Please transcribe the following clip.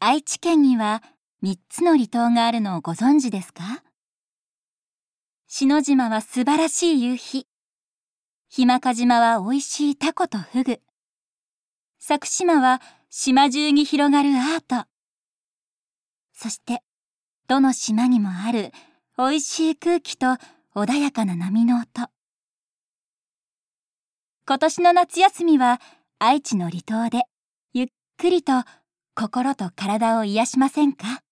愛知県には3つの離島があるのをご存知ですか？篠島は素晴らしい夕日、日間賀島は美味しいタコとフグ、佐久島は島中に広がるアート、そしてどの島にもある美味しい空気と穏やかな波の音。今年の夏休みは愛知の離島でゆっくりと心と体を癒しませんか？